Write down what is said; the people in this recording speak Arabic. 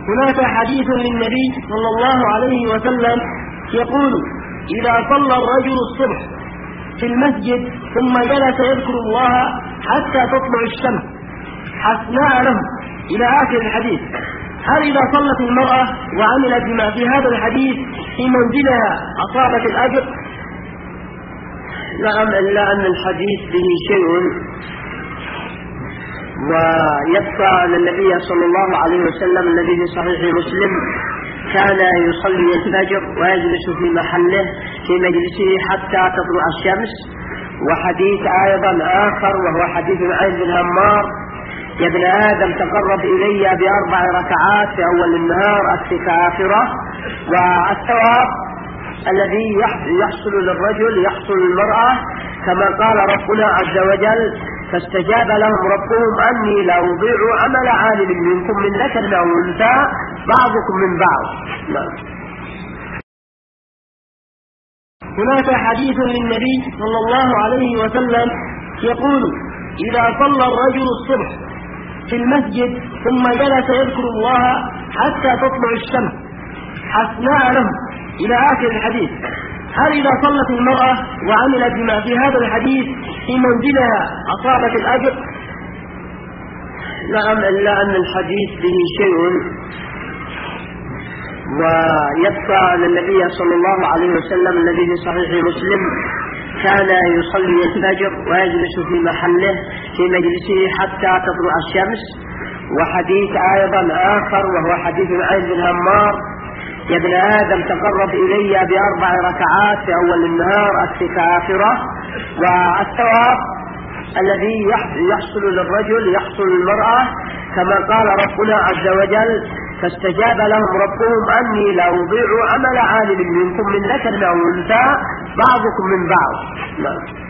هناك حديث للنبي صلى الله عليه وسلم يقول: إذا صلى الرجل الصبح في المسجد ثم جلس يذكر الله حتى تطلع الشمس حسناء له، إلى آخر الحديث. هل إذا صلت المرأة وعملت بما في هذا الحديث في منزلها أصابت الأجر؟ نعم، إلا أن الحديث به شيء، ويبقى أن النبي صلى الله عليه وسلم الذي في صحيح مسلم كان يصلي الفجر ويجلس في محله في مجلسه حتى تطلع الشمس. وحديث أيضا آخر وهو حديث معاذ بن همار: يا ابن آدم تقرب إلي ب4 ركعات في أول النهار أكفك آخرة. والثواب الذي يحصل للرجل يحصل للمرأة، كما قال ربنا عز وجل: فاستجاب لهم ربهم أني لا أضيع عمل عامل منكم من ذكر أو أنثى بعضكم من بعض. هناك حديث للنبي صلى الله عليه وسلم يقول: إذا صلى الرجل الصبح في المسجد ثم جلس يذكر الله حتى تطلع الشمس حسناء له، إلى آخر الحديث. هل إذا صلت المرأة وعملت بما في هذا الحديث في منزلها أصابت الأجر؟ نعم، إلا أن الحديث به شيء، ويبقى أن النبي صلى الله عليه وسلم الذي في صحيح مسلم كان يصلي الفجر ويجلس في محله في مجلسه حتى تطلع الشمس. وحديث أيضا آخر وهو حديث معاذ بن همار: يا ابن آدم تقرب إلي ب4 ركعات في أول النهار أكفك آخرة. والثواب الذي يحصل للرجل يحصل للمرأة، كما قال ربنا عز وجل: فاستجاب لهم ربهم أني لا أضيع عمل عامل منكم من ذكر أو أنثى بعضكم من بعض.